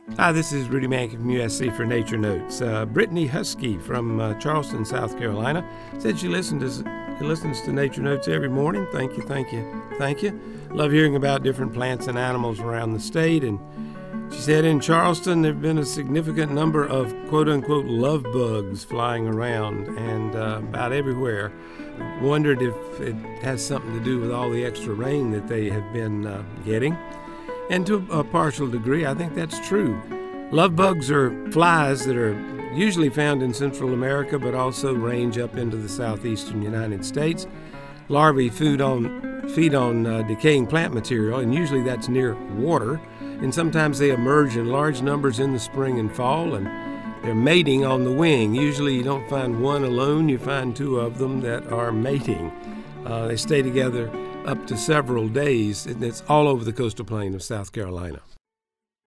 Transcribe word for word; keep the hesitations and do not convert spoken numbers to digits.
Hi, this is Rudy Mankey from U S C for Nature Notes. Uh, Brittany Husky from uh, Charleston, South Carolina, said she listened to, she listens to Nature Notes every morning. Thank you, thank you, thank you. Love hearing about different plants and animals around the state. And she said in Charleston there have been a significant number of quote-unquote love bugs flying around and uh, about everywhere. Wondered if it has something to do with all the extra rain that they have been uh, getting. And to a partial degree, I think that's true. Love bugs are flies that are usually found in Central America, but also range up into the southeastern United States. Larvae feed on, feed on uh, decaying plant material, and usually that's near water. And sometimes they emerge in large numbers in the spring and fall, and they're mating on the wing. Usually you don't find one alone, you find two of them that are mating. Uh, they stay together up to several days, and it's all over the coastal plain of South Carolina.